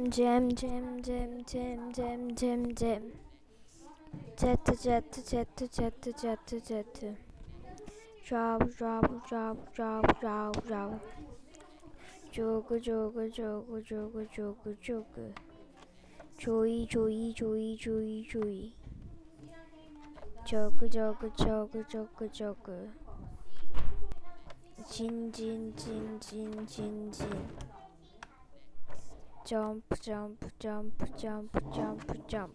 Jam, jam, jam, jam, jam, jam, jam. Jet, jet, jet, jet, jet, jet. Drop, drop, drop, drop, drop, drop. Joga, joga, joga, joga, joga, joga. Joey, joey, joey, joey, joey. Joga, joga, joga, joga, joga. Jin, jin, jin, jin, jin, jin. Jump, jump, jump, jump, jump, jump.